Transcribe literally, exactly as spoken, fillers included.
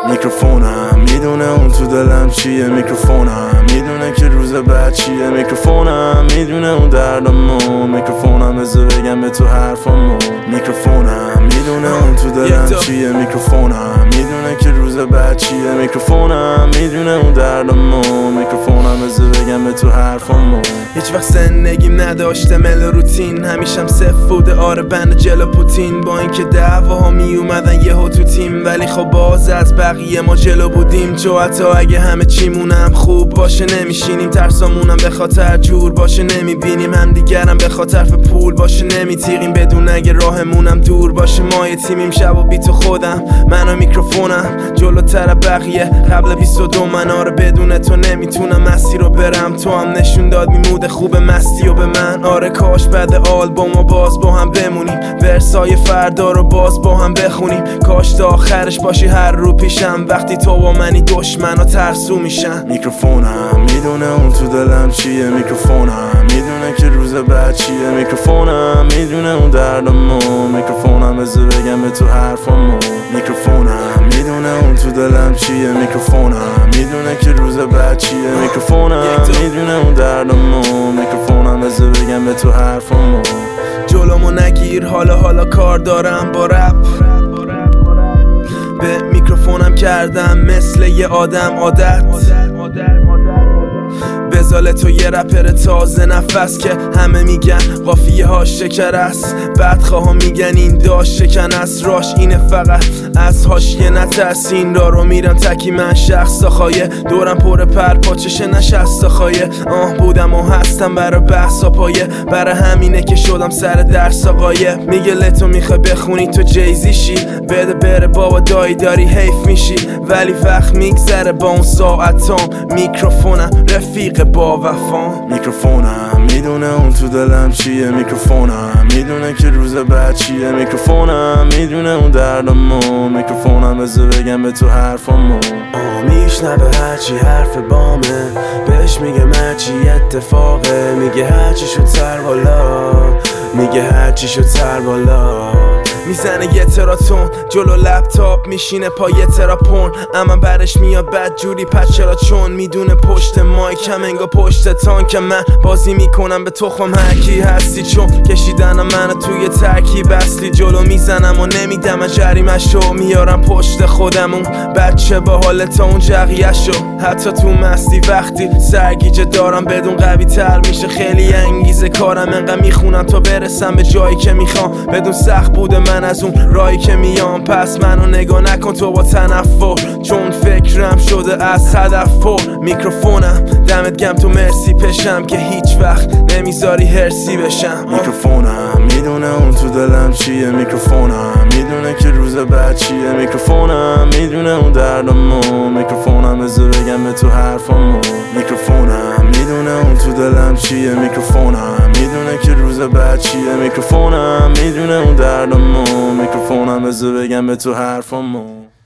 میکروفونم میدونه اون تو دلم چیه، میکروفونم میدونه که روز بعد چیه، میکروفونم میدونه اون دردمو، میکروفونم بذار بگم به تو حرفمو، میکروفونم میدونه اون تو دلم چیه، میکروفونم میدونه که روز بعد چیه، میکروفونم میدونه اون دردمو، میکروفونم بذار بگم به تو حرفمو. هیچ وقت زندگیم نداشته مل روتین، همیشم صفر بوده آره بند جلو پوتین، با اینکه دعواها می اومدن یهو تو تیم، ولی خب باز از بقیه ما جلو بودیم. چو حتی اگه همه چیمونم خوب باشه نمیشینیم، ترسامونم به خاطر جور باشه نمیبینیم، هم دیگرم به خاطر پول باشه نمیتیقیم، بدون اگه راهمونم دور باشه ما یه تیمیم. شب و بی تو خودم من و میکروفونم جلوتر بقیه، قبل بیست و دو من آره بدون تو نمیتونم مسیر رو برم، تو هم نشون داد میمود خوب مستی و به من آره کاش بعد آلبوم و باز با هم بمونیم، ورسای فردا رو باز با هم بخونیم، کاش تا آخرش باشی هر رو پیشم، وقتی تو با منی دشمن و ترسو میشن. میکروفونم میدونه اون تو دلم چیه، میکروفونم میدونه که روز بعد چیه، میکروفونم میدونه اون دردمو، میکروفونم بذار بگم به تو حرفمو، میکروفونم میدونه اون تو دلم چیه، میکروفونم میدونه که روز بعد چیه، میکروفونم میدونه اون دردمو، میکروفونم بذار بگم به تو حرفمو. جلومو نگیر حالا حالا کار دارم با رپ، به میکروفونم کردم مثل یه آدم عادت، بزاله تو یه رپر تازه نفس که همه میگن قافیه ها شکر است، بدخواه میگن این داشت شکن است، راش اینه فقط از حاشیه نترس، این را رو میرم تکی من شخص خایه، دورم پر پر پاچشه نشست خایه، آه بودم و هستم برا بحثا پایه، برا همینه که شدم سر درس آقایه، میگه لتو میخوای بخونی تو جیزیشی، بده بره بابا دایی داری حیف میشی، ولی وقت میگذره با اون ساعتام، میکروفونم رفیق با وفام. میکروفونم میدونه اون تو دلم چیه، میکروفونم میدونه که روز بعد چیه، میکروفونم میدونه اون دردمو، میکروفونم بذار بگم به تو حرفمو. آه میشنوه هرچی حرف بامه، بهش میگه مرچی اتفاقه، میگه هرچی شد سر بالا، میگه هرچی شد سر بالا، میزنه یه تراتون جلو لپتاپ میشینه پای تراپون، اما برش میاد بد جوری پس چرا چون میدونه پشت مایکم انگا پشت تانک من بازی میکنم به تخم هرکی هستی، چون کشیدن منو توی ترکیب اصلی، جلو میزنم و نمیدم جریمشو، میارم پشت خودمون بچه با حال تا اون جقیهشو، حتی تو مستی وقتی سرگیجه دارم بدون قوی تر میشه خیلی انگیزه کارم، انقدر میخونم تا برسم به جایی که میخوام، بدون سخت بوده من از اون رایی که میام، پس منو نگاه نکن تو با تنفر، چون فکرم شده از هدف پر، میکروفونم دمت گم تو مرسی پشم که هیچ وقت نمیذاری هرسی بشم. میکروفونم میدونه اون تو دلم چیه، میکروفونم میدونه که روز بعد چیه، میکروفونم میدونه اون دردمو، میکروفونم بذار بگم به تو حرفمو، میکروفونم میدونه اون تو دلم چیه، میکروفونم میدونه که روز بعد چیه، میکروفونم میدونه اون دردمو، میکروفونم بذار بگم به تو حرفمو.